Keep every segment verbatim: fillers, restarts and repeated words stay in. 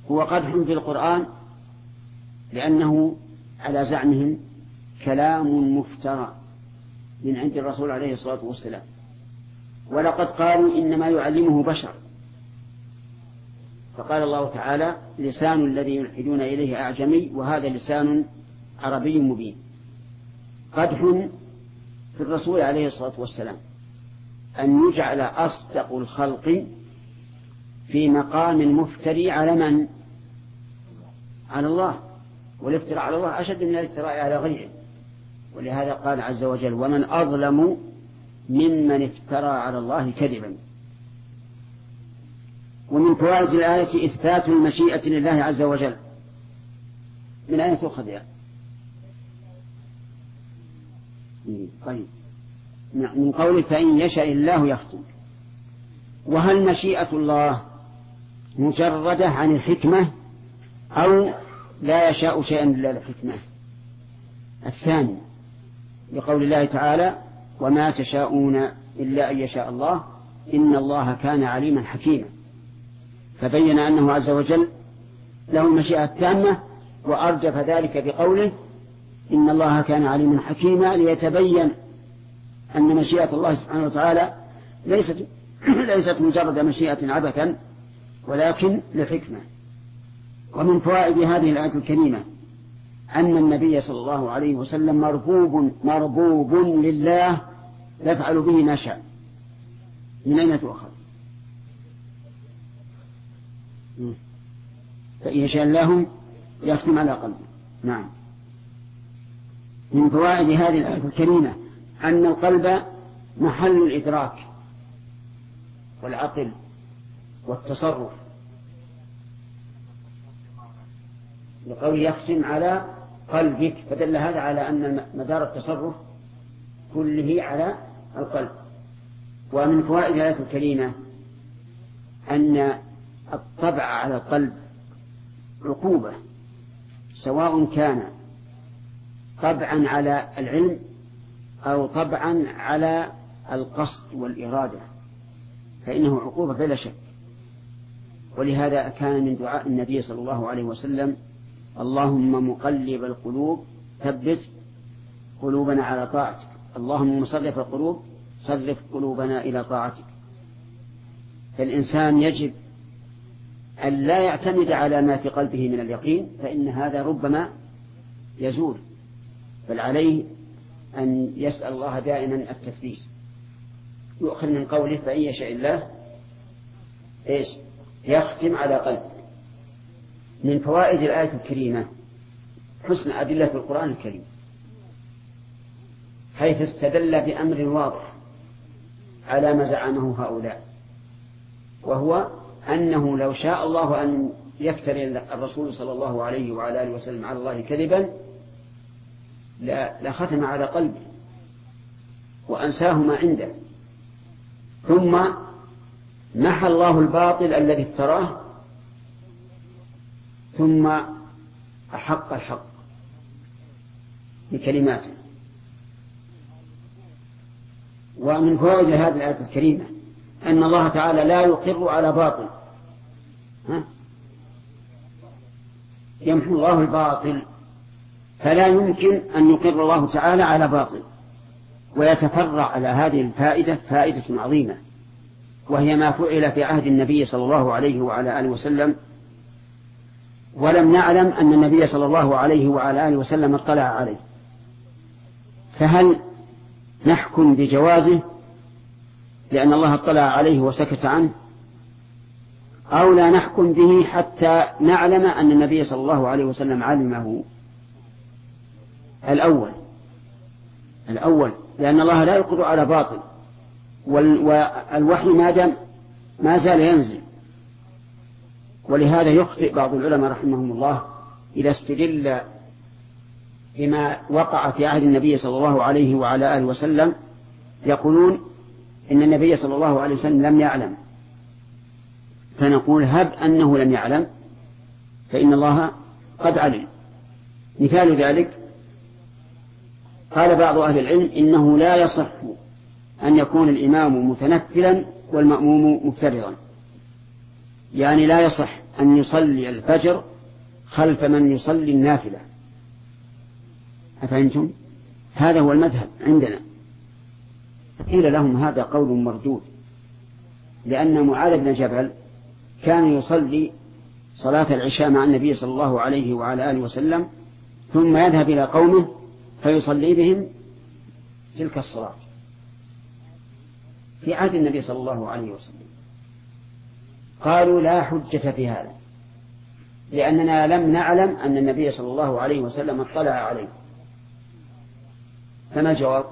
هو قدح في القرآن لأنه على زعمهم كلام مفترى من عند الرسول عليه الصلاة والسلام، ولقد قالوا إنما يعلمه بشر، فقال الله تعالى لسان الذي يلحدون إليه أعجمي وهذا لسان عربي مبين. قدح في الرسول عليه الصلاة والسلام أن يجعل أصدق الخلق في مقام مفتري على من؟ على الله، والافتراء على الله أشد من الافتراء على غيره، ولهذا قال عز وجل ومن أظلم ممن افترى على الله كذبا. ومن فوائد الآية إثبات المشيئة لله عز وجل. من أين تؤخذ يعني؟ طيب، من قوله فإن يشاء الله يختم. وهل مشيئة الله مجردة عن الحكمة أو لا يشاء شيئا إلا الحكمة؟ الثاني، لقول الله تعالى وما تشاءون إلا أن يشاء الله إن الله كان عليما حكيما، فبين أنه عز وجل له المشيئة التامة، وأرجف ذلك بقوله إن الله كان عليما حكيما، ليتبين أن مشيئة الله سبحانه وتعالى ليست ليست مجرد مشيئة عبثا ولكن لحكمة. ومن فوائد هذه الآية الكريمة أن النبي صلى الله عليه وسلم مربوب مربوب لله يفعل به ما شاء. من أين تؤخذ؟ فإن يشاء الله يختم على قلبه. نعم. من فوائد هذه الآية الكريمة أن القلب محل الإدراك والعقل والتصرف، لقول يختم على قلبك، فدل هذا على أن مدار التصرف كله على القلب. ومن فوائد الآية الكريمة أن الطبع على القلب عقوبة، سواء كان طبعا على العلم أو طبعا على القصد والإرادة، فإنه عقوبة بلا شك. ولهذا كان من دعاء النبي صلى الله عليه وسلم اللهم مقلب القلوب ثبت قلوبنا على طاعتك، اللهم مصرف القلوب صرف قلوبنا إلى طاعتك. فالإنسان يجب أن لا يعتمد على ما في قلبه من اليقين، فإن هذا ربما يزول، بل عليه أن يسأل الله دائما التثبيت. يؤخذ من قوله فإن يشاء الله إيش يختم على قلبه. من فوائد الآية الكريمة حسن أدلة القرآن الكريم، حيث استدل بأمر واضح على ما زعمه هؤلاء، وهو أنه لو شاء الله أن يفتري الرسول صلى الله عليه وعلى آله وسلم على الله كذبا لختم على قلبه وأنساه ما عنده، ثم محى الله الباطل الذي افتراه ثم أحق الحق بكلماته. ومن فوائد هذه الآية الكريمة أن الله تعالى لا يقر على باطل، ها؟ يمحو الله الباطل، فلا يمكن أن يقر الله تعالى على باطل. ويتفرع على هذه الفائدة فائدة عظيمة، وهي ما فعل في عهد النبي صلى الله عليه وعلى آله وسلم، ولم نعلم أن النبي صلى الله عليه وعلى آله وسلم اطلع عليه، فهل نحكم بجوازه لأن الله اطلع عليه وسكت عنه، أو لا نحكم به حتى نعلم أن النبي صلى الله عليه وسلم علمه؟ الأول الأول لأن الله لا يقر على باطل، والوحي ما دام ما زال ينزل. ولهذا يخطئ بعض العلماء رحمهم الله إذا استدل بما وقع في عهد النبي صلى الله عليه وعلى آله وسلم، يقولون إن النبي صلى الله عليه وسلم لم يعلم، فنقول هب أنه لم يعلم فإن الله قد علم. مثال ذلك قال بعض أهل العلم إنه لا يصح أن يكون الإمام متنفلا والمأموم مفترضا، يعني لا يصح أن يصلي الفجر خلف من يصلي النافلة. أفهمتم؟ هذا هو المذهب عندنا. قيل لهم هذا قول مردود، لأن معاذ بن جبل كان يصلي صلاة العشاء مع النبي صلى الله عليه وعلى آله وسلم، ثم يذهب إلى قومه فيصلي بهم تلك الصلاة في عهد النبي صلى الله عليه وسلم. قالوا لا حجة في هذا، لأننا لم نعلم أن النبي صلى الله عليه وسلم اطلع عليه. فما الجواب؟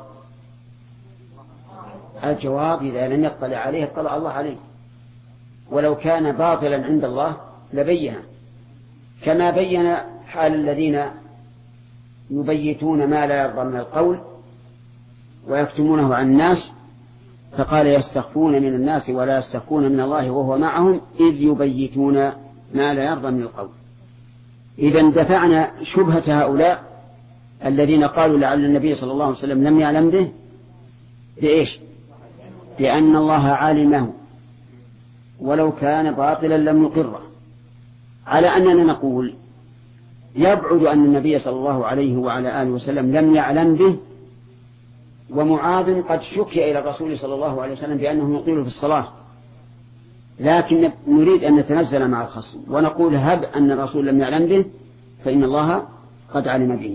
الجواب إذا لم يطلع عليه اطلع الله عليه، ولو كان باطلا عند الله لبينه، كما بين حال الذين يبيتون ما لا يرضى من القول ويكتمونه عن الناس، فقال يستخفون من الناس ولا يستخفون من الله وهو معهم إذ يبيتون ما لا يرضى من القول. إذا دفعنا شبهة هؤلاء الذين قالوا لعل النبي صلى الله عليه وسلم لم يعلم به بإيش؟ لأن الله علمه، ولو كان باطلا لم يقره. على أننا نقول يبعد أن النبي صلى الله عليه وعلى آله وسلم لم يعلم به، ومعاذ قد شكي إلى الرسول صلى الله عليه وسلم بأنه يطيل في الصلاة، لكن نريد أن نتنزل مع الخصم ونقول هب أن الرسول لم يعلم به فإن الله قد علم به.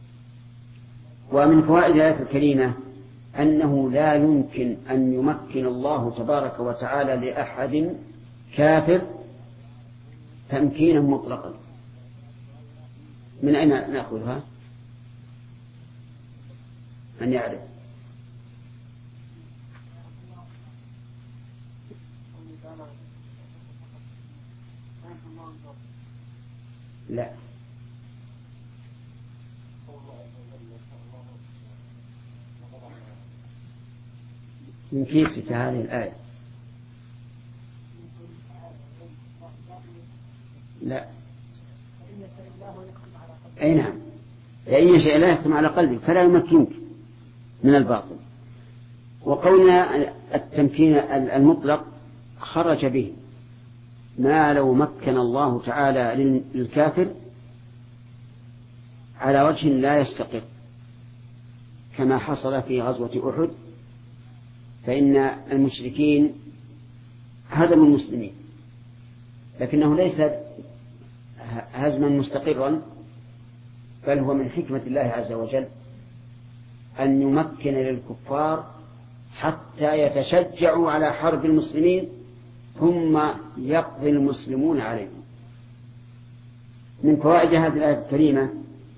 ومن فوائد الآية الكريمة أنه لا يمكن أن يمكن الله تبارك وتعالى لأحد كافر تمكينا مطلقا. من أين نأخذها؟ من يعرف؟ لا، من كيسك هذه الآية. لا، أي نعم، لأن شيء لا يختم على قلبك فلا يمكنك من الباطل. وقولنا التمكين المطلق خرج به ما لو مكن الله تعالى للكافر على وجه لا يستقر، كما حصل في غزوة أحد، فإن المشركين هزموا المسلمين، لكنه ليس هزما مستقرا، بل هو من حكمة الله عز وجل أن يمكن للكفار حتى يتشجعوا على حرب المسلمين ثم يقضي المسلمون عليهم. من فوائد هذه الآية الكريمة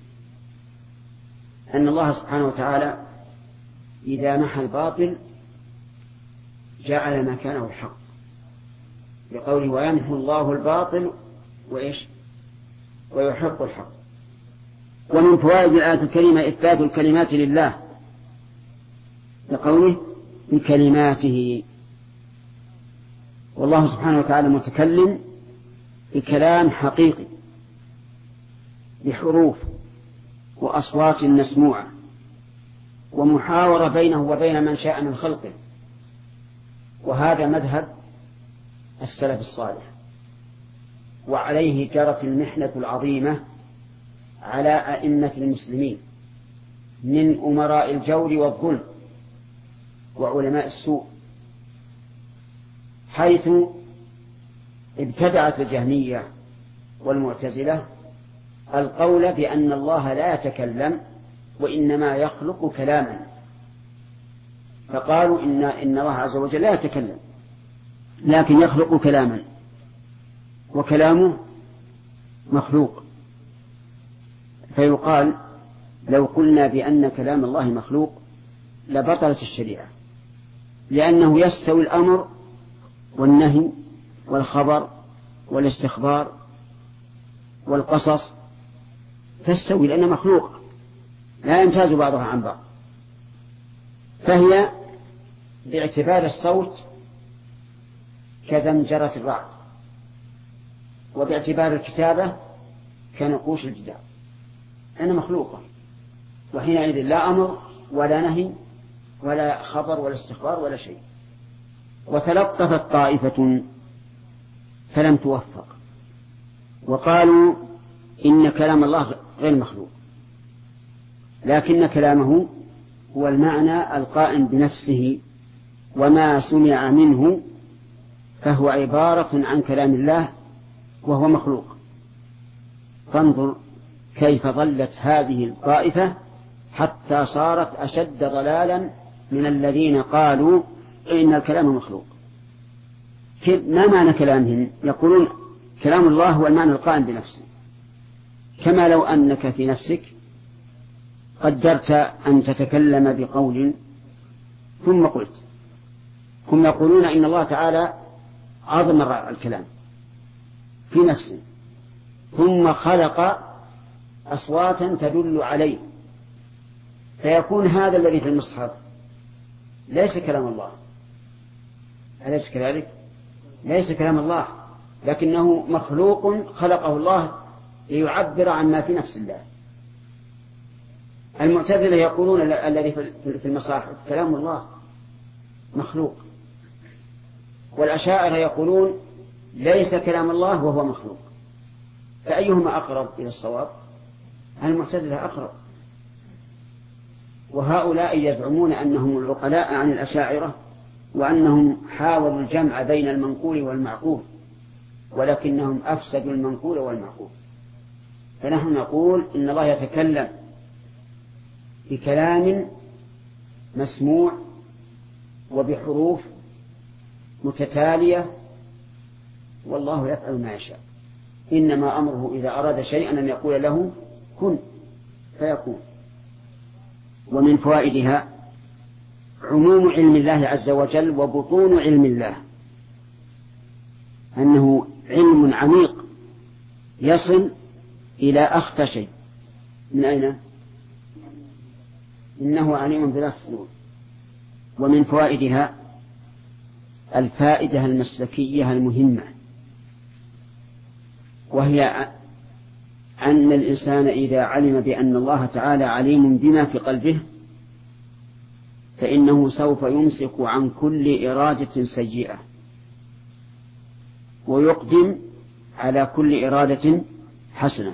أن الله سبحانه وتعالى إذا محى الباطل جعل مكانه الحق، بقوله ويمحو الله الباطل وإيش ويحق الحق. ومن فوائد الآية الكريمة إثبات الكلمات لله، بقوله بكلماته، والله سبحانه وتعالى متكلم بكلام حقيقي بحروف وأصوات مسموعة ومحاورة بينه وبين من شاء من خلقه. وهذا مذهب السلف الصالح، وعليه جرت المحنة العظيمة على أئمة المسلمين من أمراء الجور والظلم وعلماء السوء، حيث ابتدعت الجهمية والمعتزلة القول بأن الله لا يتكلم وإنما يخلق كلاما، فقالوا إن, إن الله عز وجل لا يتكلم لكن يخلق كلاما، وكلامه مخلوق. فيقال لو قلنا بأن كلام الله مخلوق لبطلت الشريعة، لأنه يستوي الأمر والنهي والخبر والاستخبار والقصص، تستوي لأنها مخلوق لا يمتاز بعضها عن بعض. فهي باعتبار الصوت كزمجرة الرعد، وباعتبار الكتابة كنقوش الجدار، أنا مخلوقة، وحينئذ لا أمر ولا نهي ولا خبر ولا استخبار ولا شيء. وتلطفت طائفة فلم توفق وقالوا إن كلام الله غير مخلوق، لكن كلامه هو المعنى القائم بنفسه، وما سمع منه فهو عبارة عن كلام الله وهو مخلوق. فانظر كيف ضلت هذه الطائفة حتى صارت أشد ضلالا من الذين قالوا إن الكلام مخلوق. ما معنى كلامهم؟ يقولون كلام الله هو المعنى القائم بنفسه، كما لو أنك في نفسك قدرت أن تتكلم بقول ثم قلت. هم يقولون إن الله تعالى أضمر الكلام في نفسه ثم خلق أصواتا تدل عليه، فيكون هذا الذي في المصحف ليس كلام الله. أليس كذلك؟ ليس كلام الله، لكنه مخلوق خلقه الله ليعبر عن ما في نفس الله. المعتزلة يقولون الذي في المصاحف كلام الله مخلوق، والأشاعرة يقولون ليس كلام الله وهو مخلوق. فأيهما أقرب إلى الصواب؟ المعتزلة أقرب. وهؤلاء يزعمون أنهم العقلاء عن الأشاعرة، وأنهم حاولوا الجمع بين المنقول والمعقول، ولكنهم أفسدوا المنقول والمعقول. فنحن نقول إن الله يتكلم بكلام مسموع وبحروف متتالية، والله يفعل ما يشاء. إنما أمره إذا أراد شيئا أن يقول له كن فيكون. ومن فوائدها عموم علم الله عز وجل وبطون علم الله، أنه علم عميق يصل إلى أخفى شيء. من أين؟ إنه عليم بذات الصدور. ومن فوائدها الفائدة المسلكية المهمة، وهي أن الإنسان إذا علم بأن الله تعالى عليم بما في قلبه فإنه سوف يمسك عن كل إرادة سيئة ويقدم على كل إرادة حسنة.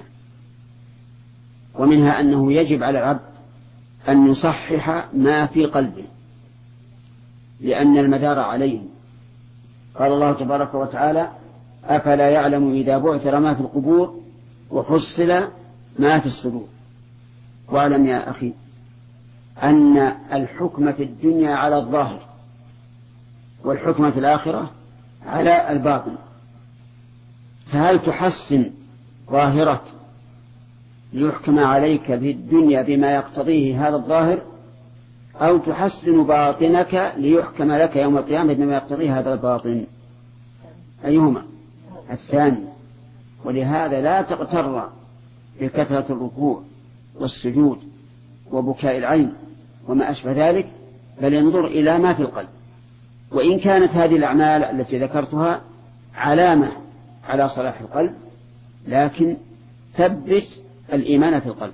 ومنها أنه يجب على العبد أن يصحح ما في قلبه، لأن المدار عليه. قال الله تبارك وتعالى أفلا يعلم إذا بعثر ما في القبور وحصل ما في الصدور. واعلم يا أخي أن الحكم في الدنيا على الظاهر، والحكم في الآخرة على الباطن. فهل تحسن ظاهرك ليحكم عليك في الدنيا بما يقتضيه هذا الظاهر، أو تحسن باطنك ليحكم لك يوم القيامة بما يقتضيه هذا الباطن؟ أيهما؟ الثاني. ولهذا لا تغتر بكثرة الركوع والسجود وبكاء العين وما أشبه ذلك، بل انظر إلى ما في القلب. وإن كانت هذه الأعمال التي ذكرتها علامة على صلاح القلب، لكن ثبت الإيمان في القلب.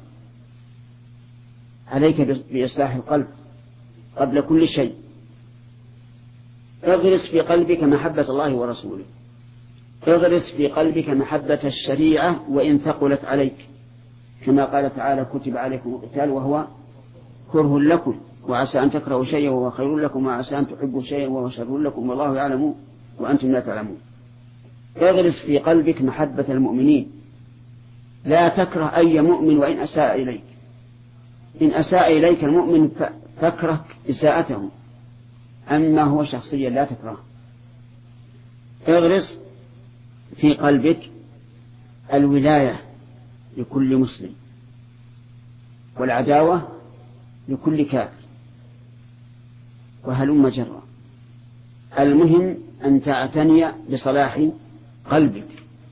عليك بإصلاح القلب قبل كل شيء. اغرس في قلبك محبة الله ورسوله، اغرس في قلبك محبة الشريعة وإن ثقلت عليك، كما قال تعالى كتب عليكم القتال وهو كره لكم وعسى أن تكرهوا شيئا وهو خير لكم وعسى أن تحبوا شيئا وهو شر لكم والله يعلم وأنتم لا تعلمون. اغرس في قلبك محبة المؤمنين، لا تكره أي مؤمن وإن أساء إليك. إن أساء إليك المؤمن فاكره إساءته، أما هو شخصيا لا تكره. اغرس في قلبك الولاية لكل مسلم والعداوة لكل كافر، وهلم جرا. المهم أن تعتني بصلاح قلبك،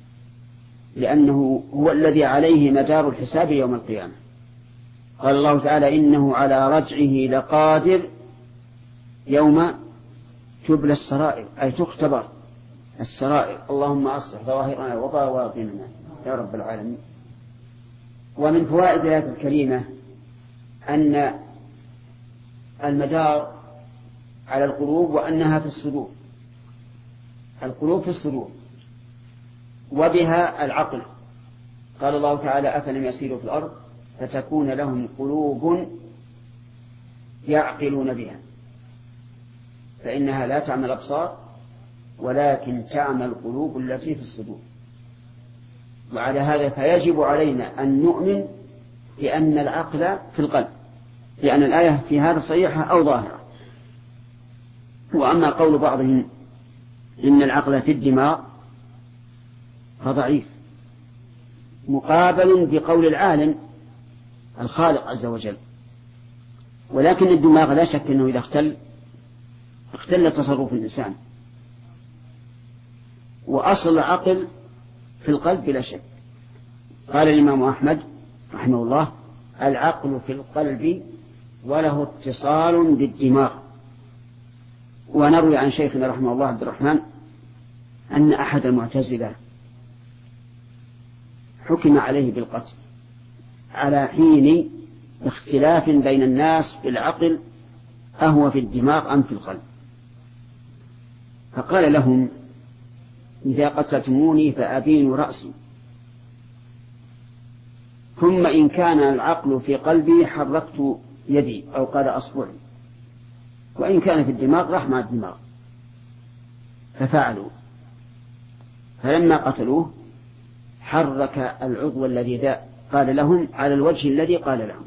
لأنه هو الذي عليه مدار الحساب يوم القيامة. قال الله تعالى إنه على رجعه لقادر يوم تبلى السرائر، أي تختبر السرائر. اللهم أصلح ظواهرنا وبواطننا يا رب العالمين. ومن فوائد الآية الكريمة أن المدار على القلوب وأنها في الصدور. القلوب في الصدور وبها العقل، قال الله تعالى أفلم يسيروا في الأرض فتكون لهم قلوب يعقلون بها فإنها لا تعمى الأبصار ولكن تعمى القلوب التي في الصدور. وعلى هذا فيجب علينا أن نؤمن بأن العقل في القلب، لأن الآية في هذا صحيحة أو ظاهرة. وأما قول بعضهم إن العقل في الدماغ فضعيف مقابل بقول العالم الخالق عز وجل. ولكن الدماغ لا شك أنه إذا اختل اختل تصرف الإنسان، وأصل العقل في القلب بلا شك. قال الإمام أحمد رحمه الله العقل في القلب وله اتصال بالدماغ. ونروي عن شيخنا رحمه الله عبد الرحمن أن أحد المعتزلة حكم عليه بالقتل على حين اختلاف بين الناس في العقل أهو في الدماغ أم في القلب، فقال لهم إذا قتلتموني فأبين رأسي، ثم إن كان العقل في قلبي حركت يدي أو قال أصبعي، وإن كان في الدماغ راح مع الدماغ. ففعلوا، فلما قتلوه حرك العضو الذي قال لهم على الوجه الذي قال لهم.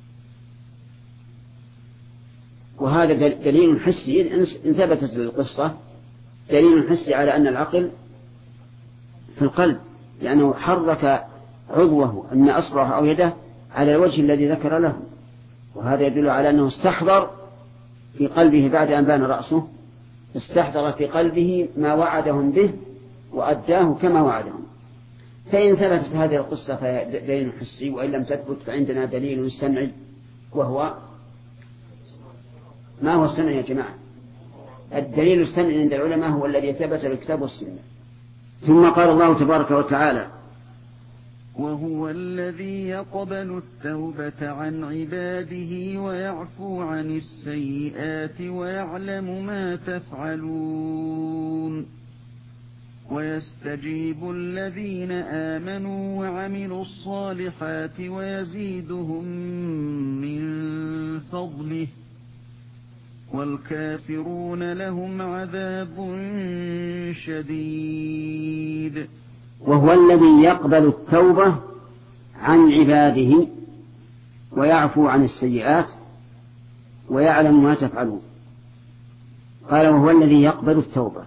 وهذا دليل حسي إن ثبتت القصة، دليل حسي على أن العقل في القلب، لأنه حرك عضوه أن أصبعه أو يده على الوجه الذي ذكر له. وهذا يدل على أنه استحضر في قلبه بعد أن بان رأسه، استحضر في قلبه ما وعدهم به وأداه كما وعدهم. فإن ثبتت هذه القصة فدليل حسي، وإن لم تثبت فعندنا دليل سمعي. وهو ما هو السمع يا جماعة؟ الدليل السمعي عند العلماء هو الذي ثبت بالكتاب والسنة. ثم قال الله تبارك وتعالى وهو الذي يقبل التوبة عن عباده ويعفو عن السيئات ويعلم ما تفعلون ويستجيب الذين آمنوا وعملوا الصالحات ويزيدهم من فضله والكافرون لهم عذاب شديد. وهو الذي يقبل التوبة عن عباده ويعفو عن السيئات ويعلم ما تفعلون. قال وهو الذي يقبل التوبة.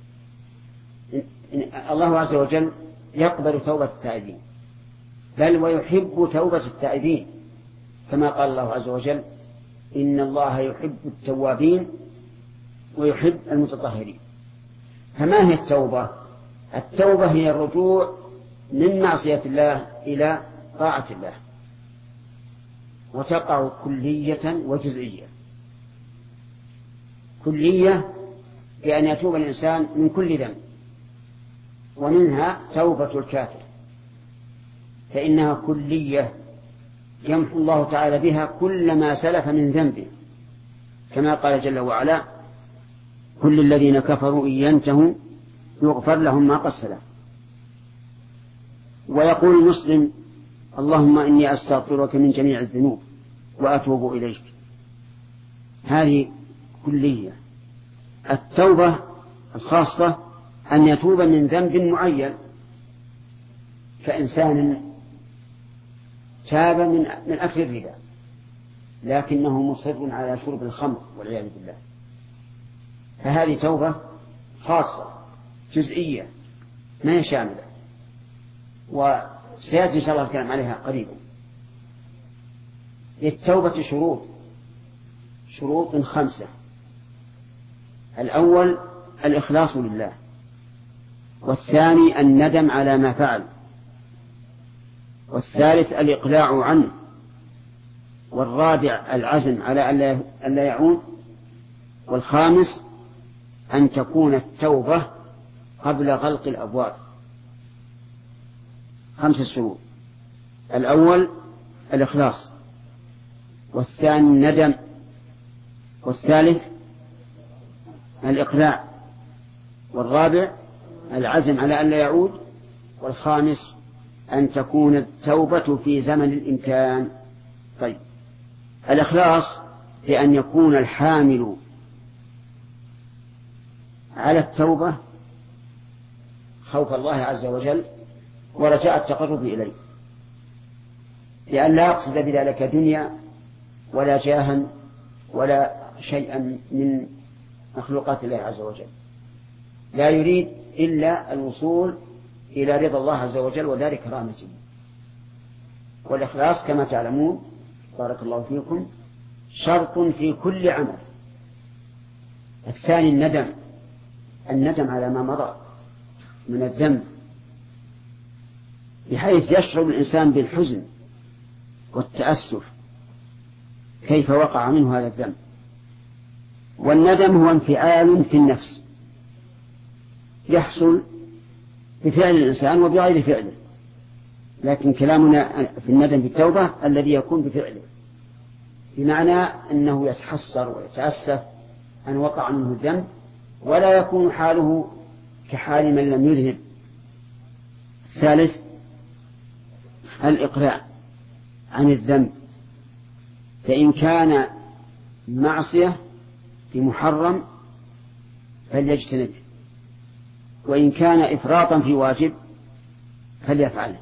الله عز وجل يقبل توبة التائبين، بل ويحب توبة التائبين، كما قال الله عز وجل إن الله يحب التوابين ويحب المتطهرين. فما هي التوبة؟ التوبة هي الرجوع من معصية الله إلى طاعة الله، وتقع كلية وجزئية. كلية بأن يتوب الإنسان من كل ذنب، ومنها توبة الكافر فإنها كلية يمحو الله تعالى بها كل ما سلف من ذنبه، كما قال جل وعلا كل الذين كفروا إن ينتهوا يغفر لهم ما قد سلف. ويقول المسلم اللهم إني أستغفرك من جميع الذنوب وأتوب إليك. هذه كلية. التوبة الخاصة أن يتوب من ذنب معين، كإنسان تاب من من أكل الربا لكنه مصر على شرب الخمر والعياذ بالله، فهذه توبة خاصة جزئية ما هي شاملة، وسيأتي إن شاء الله الكلام عليها قريبا. للتوبة شروط شروط خمسة. الأول الإخلاص لله، والثاني الندم على ما فعل، والثالث الإقلاع عنه، والرابع العزم على أن لا يعود، والخامس أن تكون التوبة قبل غلق الأبواب. خمسة شروط: الأول الإخلاص، والثاني الندم، والثالث الإقلاع، والرابع العزم على أن لا يعود، والخامس أن تكون التوبة في زمن الإمكان. طيب، الإخلاص بأن يكون الحامل على التوبة خوف الله عز وجل ورجاء التقرب إليه، لأن لا يقصد بذلك دنيا ولا جاها ولا شيئا من مخلوقات الله عز وجل، لا يريد إلا الوصول إلى رضا الله عز وجل ودار كرامته. والإخلاص كما تعلمون بارك الله فيكم شرط في كل عمل. الثاني الندم، الندم على ما مضى من الذنب، بحيث يشعر الإنسان بالحزن والتأسف كيف وقع منه هذا الذنب. والندم هو انفعال في النفس يحصل بفعل الإنسان وبغير فعله، لكن كلامنا في الندم بالتوبة الذي يكون بفعله، بمعنى أنه يتحسر ويتأسف أن وقع منه الذنب ولا يكون حاله كحال من لم يذنب. الثالث الإقلاع عن الذنب، فإن كان معصية بمحرم فليجتنبه، وإن كان إفراطا في واجب فليفعله.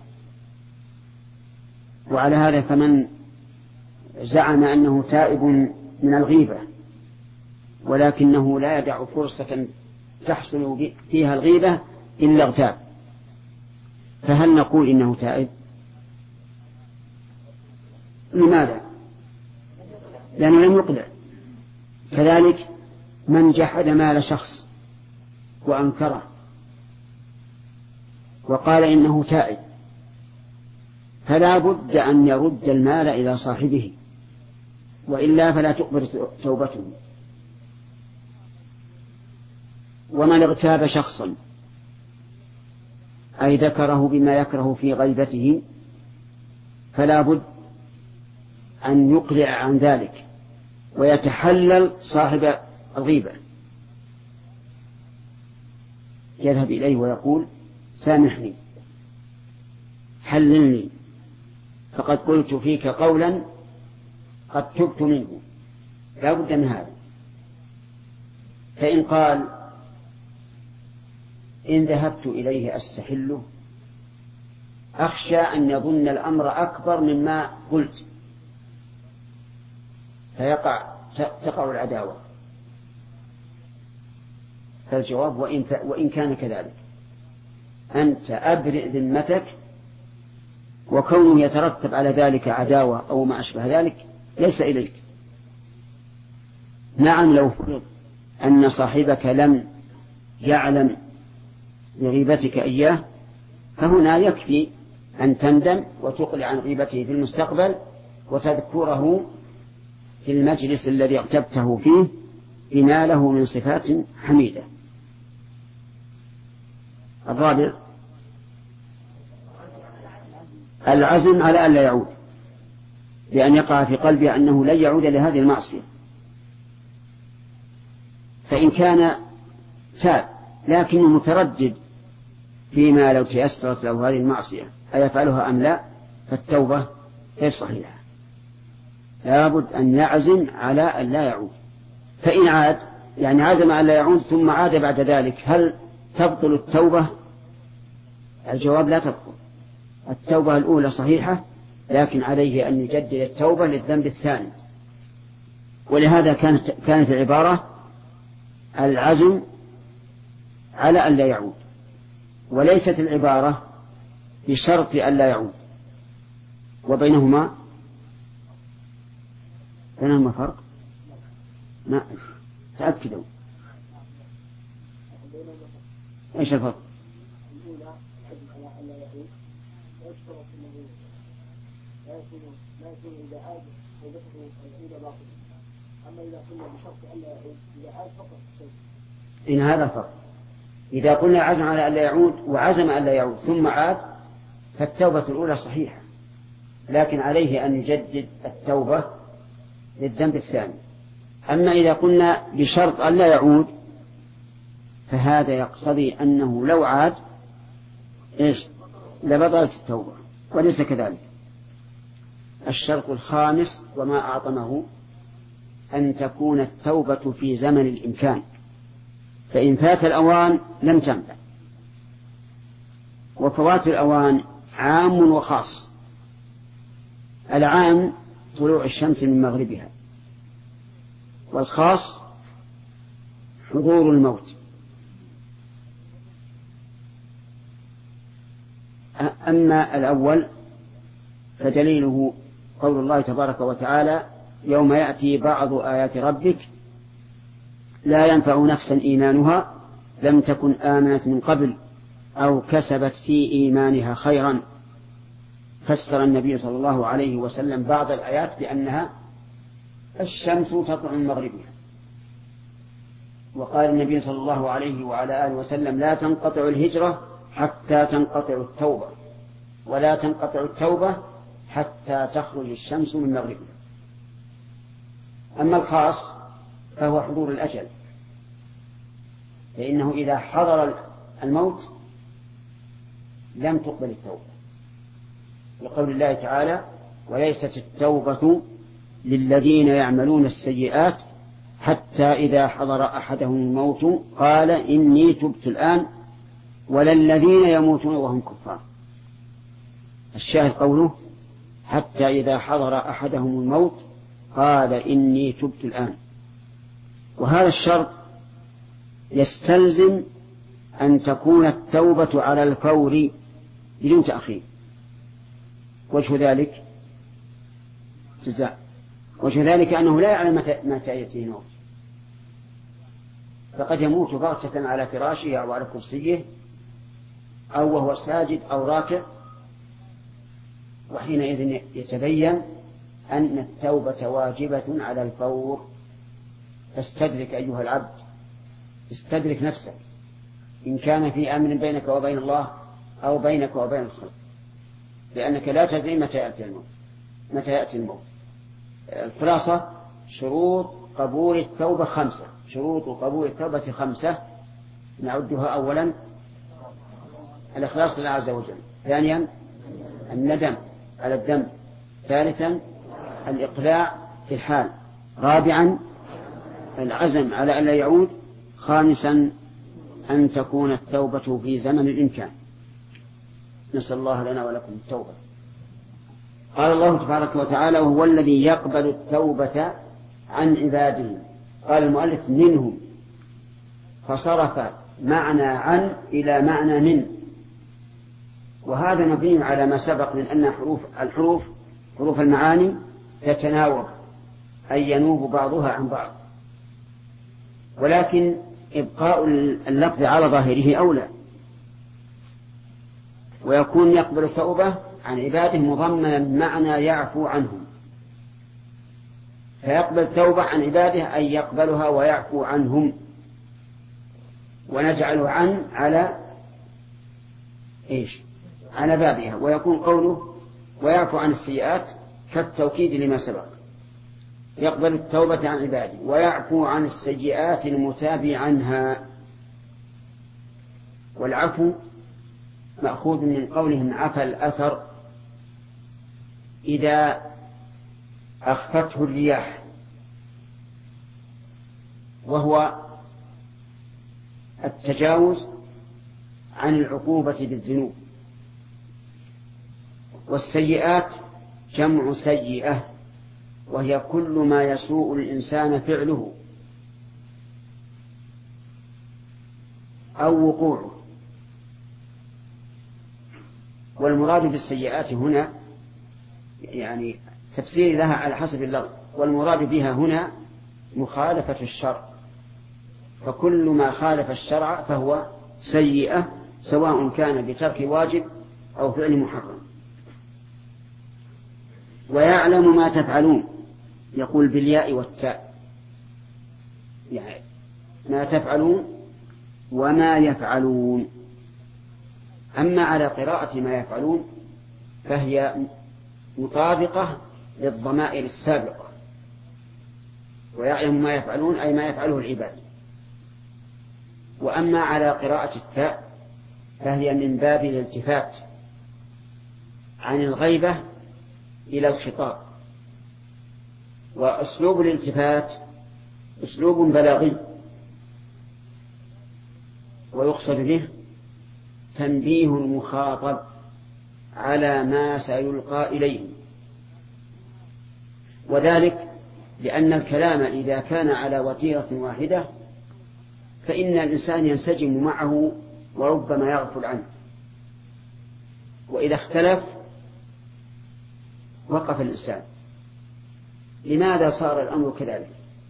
وعلى هذا فمن زعم أنه تائب من الغيبة ولكنه لا يدع فرصة تحصل فيها الغيبة إلا اغتاب، فهل نقول إنه تائب؟ لماذا؟ لأنه لم يقلع. كذلك من جحد مال شخص وأنكره وقال إنه تائب فلا بد أن يرد المال إلى صاحبه، وإلا فلا تقبل توبته. ومن اغتاب شخصا أي ذكره بما يكره في غيبته فلا بد أن يقلع عن ذلك ويتحلل صاحب الغيبة، يذهب إليه ويقول سامحني حللني فقد قلت فيك قولا قد تبت منه، لا بد من هذا. فإن قال إن ذهبت إليه أستحله أخشى أن يظن الأمر أكبر مما قلت فيقع تقع العداوة، فالجواب وإن, وإن كان كذلك أنت أبرئ ذمتك، وكونه يترتب على ذلك عداوة أو ما أشبه ذلك ليس إليك. نعم لو فرض أن صاحبك لم يعلم بغيبتك إياه فهنا يكفي أن تندم وتقلع عن غيبته في المستقبل وتذكره في المجلس الذي اغتبته فيه بما له من صفات حميدة. الرابع العزم على أن لا يعود، بأن يقع في قلبه أنه لن يعود لهذه المعصية. فإن كان تاب لكنه متردد فيما لو تيسرت له هذه المعصية أيفعلها أم لا، فالتوبة غير صحيحة، لابد أن يعزم على أن لا يعود. فإن عاد يعني عزم أن لا يعود ثم عاد بعد ذلك هل تبطل التوبة؟ الجواب لا تبطل. التوبة الأولى صحيحة لكن عليه أن يجدد التوبة للذنب الثاني. ولهذا كانت كانت العبارة العزم على أن لا يعود، وليست العبارة بشرط أن لا يعود، وبينهما بينهما فرق. ما تأكدوا ايش الفرق؟ الأولى العزم على أن لا يعود ويشترط أنه لا يكون لا يكون إذا عاد توبته الأولى باطلة، أما إذا قلنا بشرط أن لا يعود إذا عاد فقط الشيء. إن هذا الفرق. إذا قلنا عزم على أن لا يعود وعزم أن لا يعود ثم عاد فالتوبة الأولى صحيحة، لكن عليه أن يجدد التوبة للذنب الثاني. أما إذا قلنا بشرط أن لا يعود فهذا يقتضي أنه لو عاد إيش لبطلت التوبة، وليس كذلك. الشرط الخامس وما أعظمه أن تكون التوبة في زمن الإمكان، فإن فات الأوان لم تنفع. وفوات الأوان عام وخاص. العام طلوع الشمس من مغربها، والخاص حضور الموت. أما الأول فدليله قول الله تبارك وتعالى: يوم يأتي بعض آيات ربك لا ينفع نفسا إيمانها لم تكن آمنت من قبل أو كسبت في إيمانها خيرا. فسر النبي صلى الله عليه وسلم بعض الآيات بأنها الشمس تطلع من مغربها. وقال النبي صلى الله عليه وعلى آله وسلم: لا تنقطع الهجرة حتى تنقطع التوبة، ولا تنقطع التوبة حتى تخرج الشمس من مغربها. أما الخاص فهو حضور الأجل، فإنه إذا حضر الموت لم تقبل التوبة، لقول الله تعالى: وليست التوبة للذين يعملون السيئات حتى إذا حضر أحدهم الموت قال إني تبت الآن ولا الذين يموتون وهم كفار. الشاهد قوله: حتى إذا حضر أحدهم الموت قال إني تبت الآن. وهذا الشرط يستلزم أن تكون التوبة على الفور بدون تأخير. وجه ذلك جزاء وجه ذلك أنه لا يعلم متى يأتيه الموت، فقد يموت بغتة على فراشه أو على كرسيه أو وهو ساجد أو راكع، وحينئذ يتبين أن التوبة واجبة على الفور. فاستدرك أيها العبد، استدرك نفسك إن كان في أمر بينك وبين الله أو بينك وبين الخلق، لأنك لا تدري متى يأتي الموت متى يأتي الموت. الخلاصة: شروط قبول التوبة خمسة. شروط قبول التوبة خمسة، نعدها: أولا الإخلاص لله عز وجل، ثانيا الندم على الذنب، ثالثا الإقلاع في الحال، رابعا العزم على أن لا يعود، خامسا أن تكون التوبة في زمن الإمكان. نسأل الله لنا ولكم التوبة. قال الله تبارك وتعالى: وهو الذي يقبل التوبة عن عباده. قال المؤلف: منهم، فصرف معنى عن إلى معنى من، وهذا مبني على ما سبق من أن حروف الحروف حروف المعاني تتناوب، أي ينوب بعضها عن بعض، ولكن إبقاء اللفظ على ظاهره أولى، ويكون يقبل التوبة عن عباده مضمنا معنى يعفو عنهم، فيقبل التوبة عن عباده أن يقبلها ويعفو عنهم، ونجعل عن على إيش؟ على بابها، ويكون قوله ويعفو عن السيئات كالتوكيد لما سبق. يقبل التوبة عن عباده ويعفو عن السيئات المتابع عنها. والعفو مأخوذ من قولهم عفى الأثر إذا أخفته الرياح، وهو التجاوز عن العقوبة بالذنوب. والسيئات جمع سيئة، وهي كل ما يسوء الإنسان فعله أو وقوعه. والمراد بالسيئات هنا يعني تفسير لها على حسب اللفظ، والمراد بها هنا مخالفة الشرع، فكل ما خالف الشرع فهو سيئة، سواء كان بترك واجب أو فعل محرم. ويعلم ما تفعلون، يقول بالياء والتاء، يعني ما تفعلون وما يفعلون. أما على قراءة ما يفعلون فهي مطابقة للضمائر السابقة، ويعلم ما يفعلون أي ما يفعله العباد. وأما على قراءة التاء فهي من باب الالتفات، عن الغيبة إلى الخطاب. وأسلوب الالتفات أسلوب بلاغي، ويقصد به تنبيه المخاطب على ما سيلقى إليه، وذلك لأن الكلام إذا كان على وتيرة واحدة فإن الإنسان ينسجم معه وربما يغفل عنه، وإذا اختلف وقف الإنسان. لماذا صار الأمر كذلك؟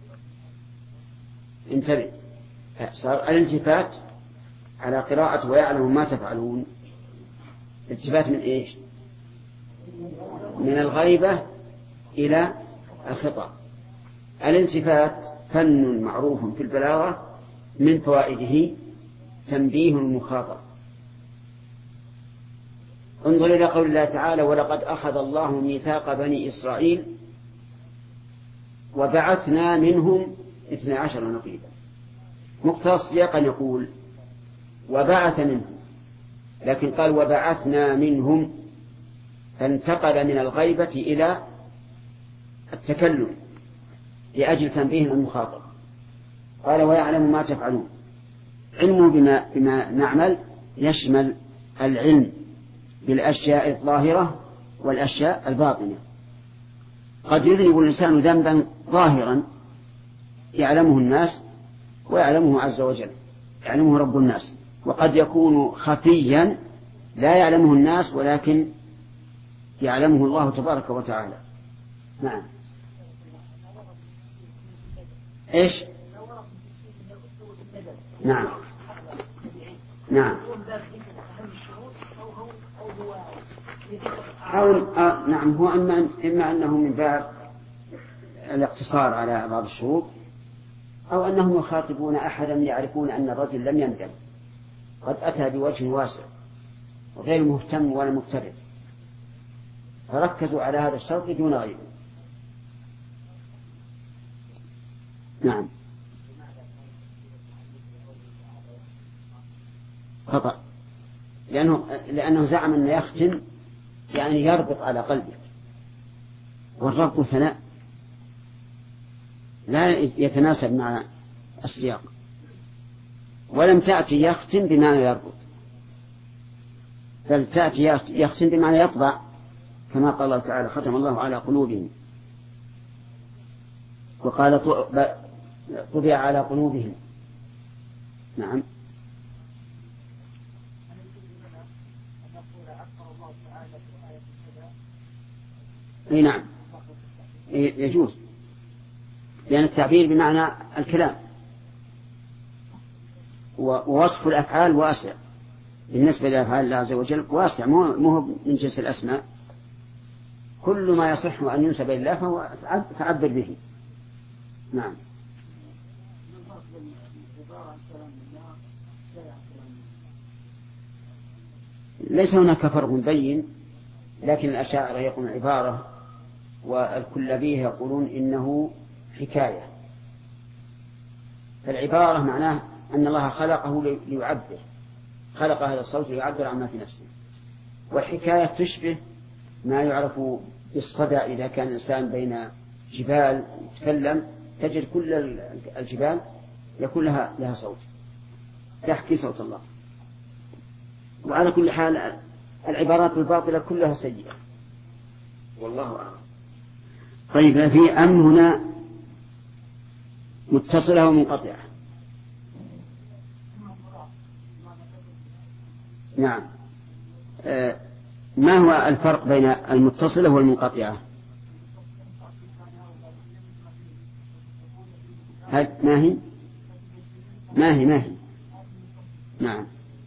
انتبه، صار الالتفات على قراءة ويعلم ما تفعلون التفات من إيش؟ من الغيبة إلى الخطاب. الالتفات فن معروف في البلاغة، من فوائده تنبيه المخاطب. انظر إلى قول الله تعالى: ولقد أخذ الله ميثاق بني إسرائيل وبعثنا منهم اثني عشر نقيبا. مقتضى السياق أن يقول وبعث منهم، لكن قال وبعثنا منهم، فانتقل من الغيبة إلى التكلم لأجل تنبيه المخاطب. قال ويعلم ما تفعلون. علمه بما, بما نعمل يشمل العلم بالأشياء الظاهرة والأشياء الباطنة. قد يذنب الإنسان ذنبا ظاهرا يعلمه الناس ويعلمه عز وجل، يعلمه رب الناس، وقد يكون خفيا لا يعلمه الناس ولكن يعلمه الله تبارك وتعالى. نعم. إيش؟ نعم نعم أو آه نعم هو إما, إما أنه من باب الاقتصار على بعض الشروط، أو أنهم يخاطبون أحدا يعرفون أن الرجل لم يندم، قد أتى بوجه واسع وغير مهتم ولا مبتدئ، فركزوا على هذا الشرط دون غيره. نعم. خطأ، لأنه, لأنه زعم أن يختم يعني يربط على قلبك، والربط ثناء لا يتناسب مع السياق، ولم تأتي يختم بمعنى يربط، بل تأتي يختم بمعنى يطبع، كما قال الله تعالى: ختم الله على قلوبهم، وقال طبع على قلوبهم. نعم. اي نعم يجوز، لأن التعبير بمعنى الكلام، ووصف الأفعال واسع بالنسبة لأفعال الله عز وجل، واسع، مو من جنس الأسماء. كل ما يصح أن ينسب إلى الله فهو تعبر به. نعم. ليس هناك فرق بين، لكن الأشاعرة يقولون عبارة، والكلابية يقولون إنه حكاية. فالعبارة معناه أن الله خلقه ليعبر، خلق هذا الصوت ليعبر عما في نفسه، والحكاية تشبه ما يعرف بالصدى. إذا كان الإنسان بين جبال يتكلم تجد كل الجبال يكون لها, لها صوت تحكي صوت الله. وعلى كل حال العبارات الباطلة كلها سيئة، والله أعلم. طيب، في أم هنا متصلة ومنقطعة. نعم. آه ما هو الفرق بين المتصلة والمنقطعة؟ ما هي ما هي ما هي نعم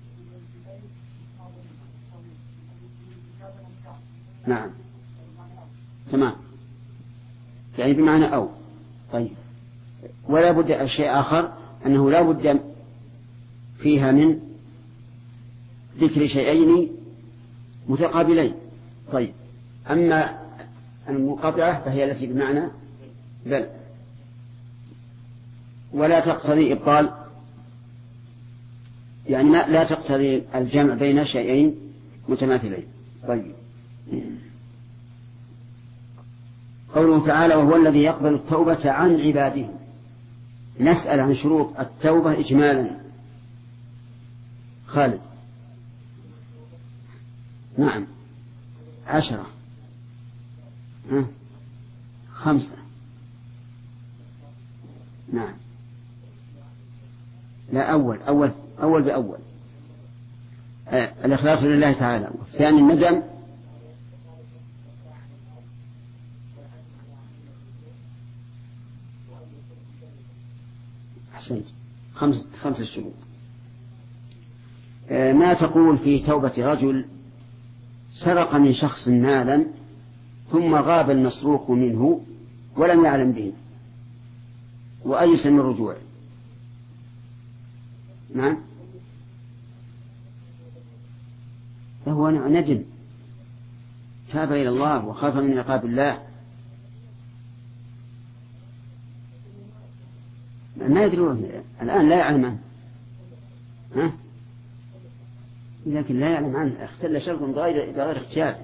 نعم تمام، يعني بمعنى أو. طيب، ولا بد شيء آخر، أنه لا بد فيها من ذكر شيئين متقابلين. طيب، أما المنقطعة فهي التي بمعنى بل، ولا تقتضي إبطال، يعني لا تقتضي الجمع بين شيئين متماثلين. طيب، قوله تعالى وهو الذي يقبل التوبة عن عباده. نسأل عن شروط التوبة إجمالا. خالد. نعم. عشرة. ها؟ خمسة. نعم. لا أول أول أول بأول. آه الإخلاص لله تعالى. والثاني الندم. أحسنت. خمس خمس شروط. آه ما تقول في توبة رجل سرق من شخص مالا ثم غاب المسروق منه ولم يعلم به وأيس من رجوعه؟ نعم. فهو ندم تاب إلى الله وخاف من عقاب الله. ما يدرون الآن، لا يعلم عنه، ها؟ لكن لا يعلم عنه اختل شرط بغير بغير اختيار.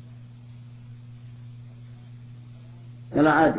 يلا عادل.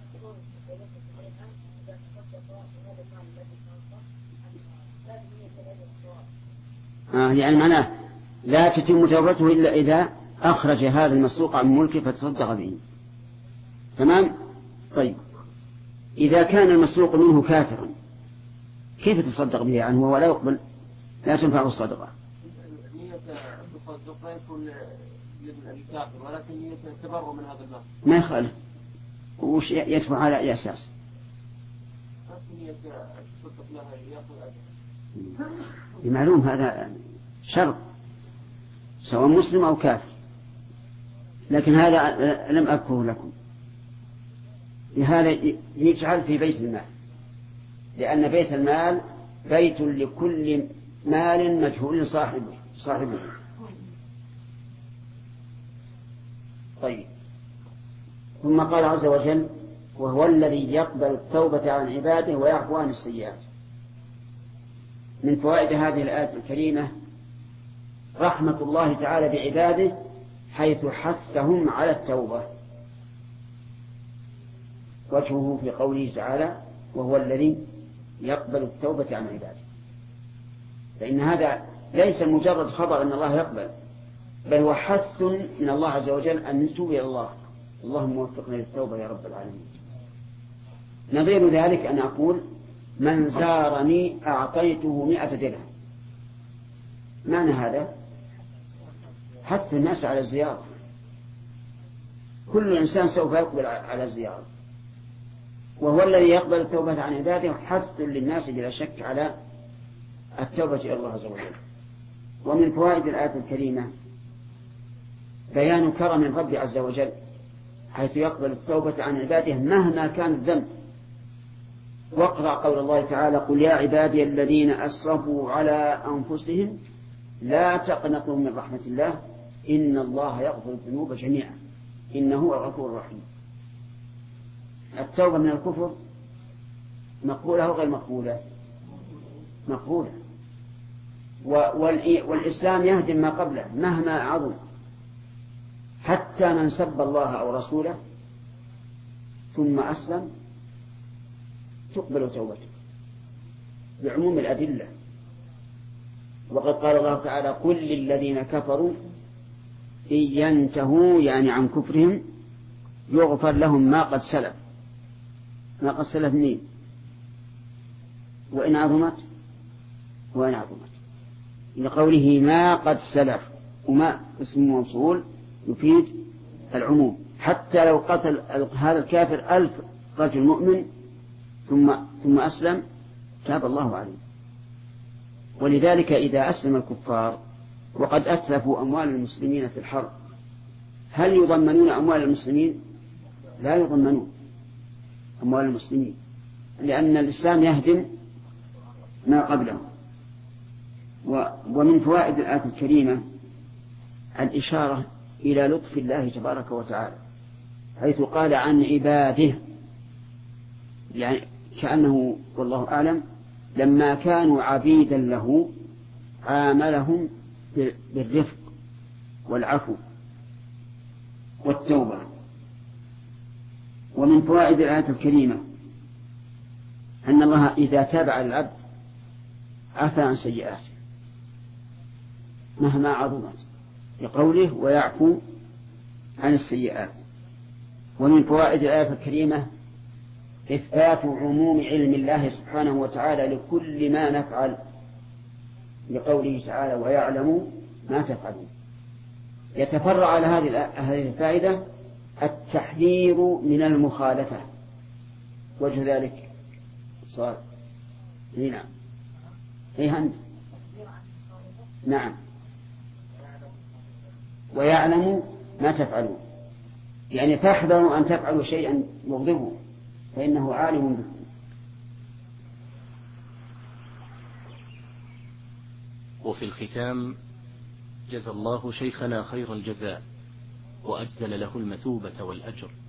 آه يعني معناه لا تتم توبته إلا إذا أخرج هذا المسروق عن ملكه فتصدق به. تمام. طيب إذا كان المسروق منه كافرا كيف تصدق به عنه وهو لا يقبل، لا تنفعه الصدقة؟ نية التصدق لا يكون للكافر ولكن نية التبرؤ من هذا المال. ما يخالف. وش يدفع على أي أساس؟ نية التصدق لها يأخذ أجر. بمعلوم هذا شرط سواء مسلم أو كافر، لكن هذا لم أذكره لكم. لهذا يجعل في بيت المال، لأن بيت المال بيت لكل مال مجهول صاحبه صاحبه. طيب ثم قال عز وجل وهو الذي يقبل التوبة عن عباده ويعفو عن السيئات. من فوائد هذه الآية الكريمة رحمة الله تعالى بعباده حيث حثهم على التوبة. وجهه في قوله تعالى وهو الذي يقبل التوبة عن عباده، فإن هذا ليس مجرد خبر أن الله يقبل، بل هو حث من الله عز وجل أن نتوب إلى الله. اللهم وفقنا للتوبة يا رب العالمين. نظير ذلك أن أقول من زارني أعطيته مئة درهم. معنى هذا حث الناس على الزيارة. كل إنسان سوف يقبل على الزيارة. وهو الذي يقبل التوبة عن عباده حث للناس بلا شك على التوبة إلى الله عز وجل. ومن فوائد الآية الكريمة بيان كرم الرب عز وجل حيث يقبل التوبة عن عباده مهما كان الذنب. واقرأ قول الله تعالى قل يا عبادي الذين أسرفوا على أنفسهم لا تقنطوا من رحمة الله إن الله يغفر الذنوب جميعا إنه هو الغفور الرحيم. التوبة من الكفر مقبولة أو غير مقبولة؟ مقبولة. والإسلام يهدم ما قبله مهما عظم، حتى من سب الله أو رسوله ثم أسلم تقبل توبته بعموم الأدلة. وقد قال الله تعالى قل للذين كفروا إن ينتهوا يعني عن كفرهم يغفر لهم ما قد سلف. ما قد سلف منين؟ وإن عظمت وإن عظمت لقوله ما قد سلف، وما اسم موصول يفيد العموم. حتى لو قتل هذا الكافر ألف رجل مؤمن ثم ثم أسلم تاب الله عليه. ولذلك إذا أسلم الكفار وقد أتلفوا أموال المسلمين في الحرب هل يضمنون أموال المسلمين؟ لا يضمنون أموال المسلمين، لأن الإسلام يهدم ما قبله. ومن فوائد الآية الكريمة الإشارة إلى لطف الله تبارك وتعالى حيث قال عن عباده، يعني كأنه والله أعلم لما كانوا عبيدا له عاملهم بالرفق والعفو والتوبة. ومن فوائد الآية الكريمة أن الله إذا تاب على العبد عفى عن سيئاته مهما عظمت، لقوله ويعفو عن السيئات. ومن فوائد الآية الكريمة إثبات عموم علم الله سبحانه وتعالى لكل ما نفعل، لقوله تعالى ويعلم ما تفعلون. يتفرع على هذه الفائدة التحذير من المخالفة. وجه ذلك صار نعم إيه أنت نعم ويعلم ما تفعلون، يعني تحذروا أن تفعلوا شيئا يغضبه فإنه عالم به. وفي الختام جزى الله شيخنا خير الجزاء وأجزل له المثوبة والأجر.